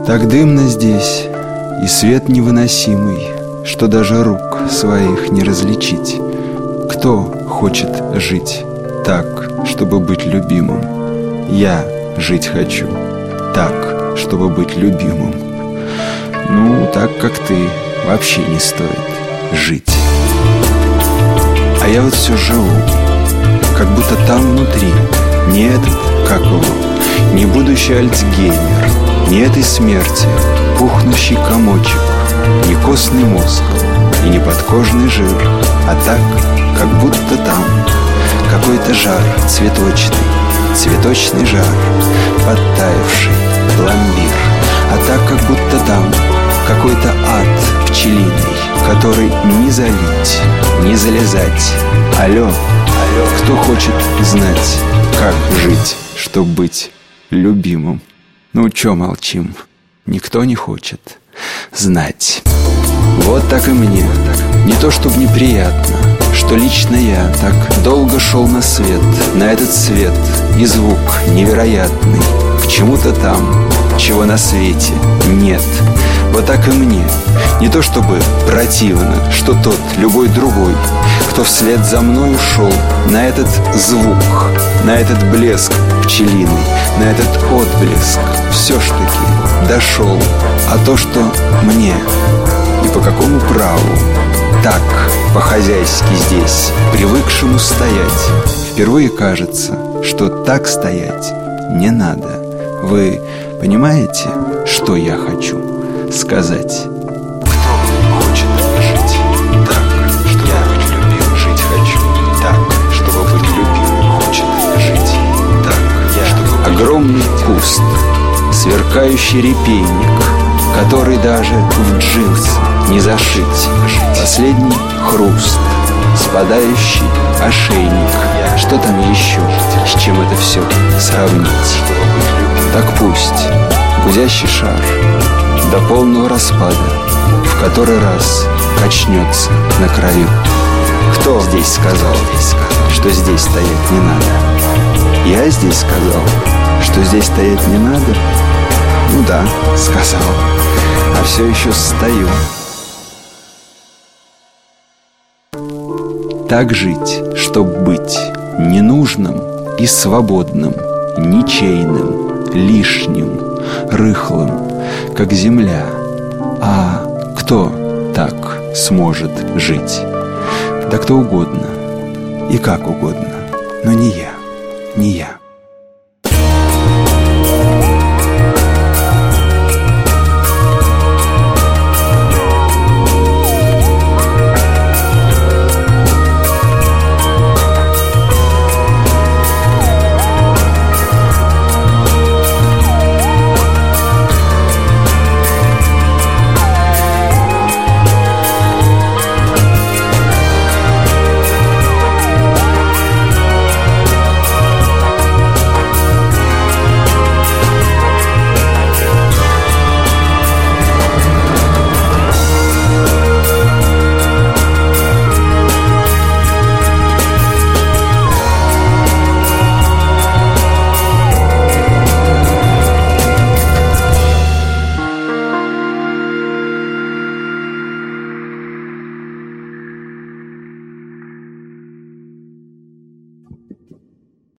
Так дымно здесь, и свет невыносимый, что даже рук своих не различить. Кто хочет жить так, чтобы быть любимым? Я жить хочу так, чтобы быть любимым. Ну, так, как ты, вообще не стоит жить. А я вот все живу, как будто там внутри не этот, как его, не будущий Альцгеймер, не этой смерти пухнущий комочек, не костный мозг и не подкожный жир, а так, как будто там какой-то жар цветочный, цветочный жар, подтаявший пломбир, а так, как будто там какой-то ад пчелиный, который не залить, не залезать. Алло, алло, кто хочет знать, как жить, чтоб быть любимым? Ну, чё молчим? Никто не хочет знать. Вот так и мне. Не то чтоб неприятно, что лично я так долго шел на свет, на этот свет, и звук невероятный к чему-то там, чего на свете нет. Вот так и мне. Не то чтобы противно, что тот, любой другой, кто вслед за мной ушел, на этот звук, на этот блеск пчелиный, на этот отблеск все ж таки дошел. А то, что мне и по какому праву так по-хозяйски здесь, привыкшему стоять, впервые кажется, что так стоять не надо. Вы понимаете, что я хочу сказать? Кто хочет жить так, чтобы быть любимым? Жить хочу так, чтобы быть любимым. Хочет жить так, чтобы огромный куст, сверкающий репейник, который даже в джинсы не зашить. Последний хруст, спадающий ошейник. Что там еще? С чем это все сравнить? Так пусть гудящий шар до полного распада в который раз качнется на краю. Кто здесь сказал, что здесь стоять не надо? Я здесь сказал, что здесь стоять не надо? Ну да, сказал, а все еще стою. Так жить, чтоб быть ненужным и свободным, ничейным, лишним, рыхлым, как земля. А кто так сможет жить? Да кто угодно и как угодно, но не я, не я.